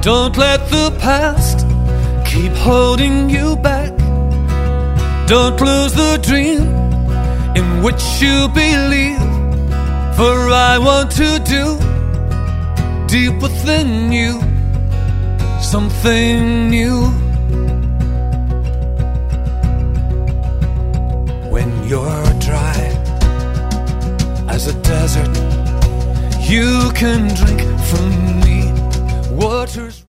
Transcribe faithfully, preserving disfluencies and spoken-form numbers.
Don't let the past keep holding you back. Don't lose the dream in which you believe. For I want to do deep within you something new. When you're dry as a desert, you can drink from me. Waters